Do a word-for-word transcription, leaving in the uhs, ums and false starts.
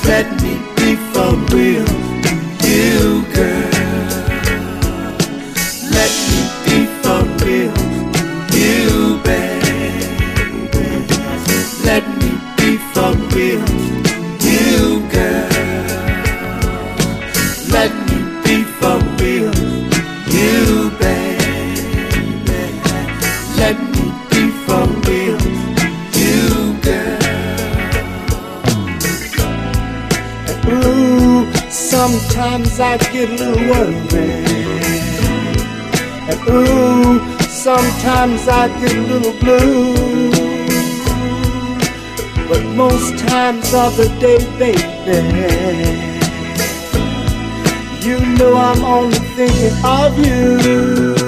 Let me be for real to you, girl. Let me be for real to you, baby. Let me be for real to you, girl. Let me be for real to you, baby. Let me be for real to you, girl. Ooh, sometimes I get a little worried. And ooh, sometimes I get a little blue. But most times of the day, baby, you know I'm only thinking of you.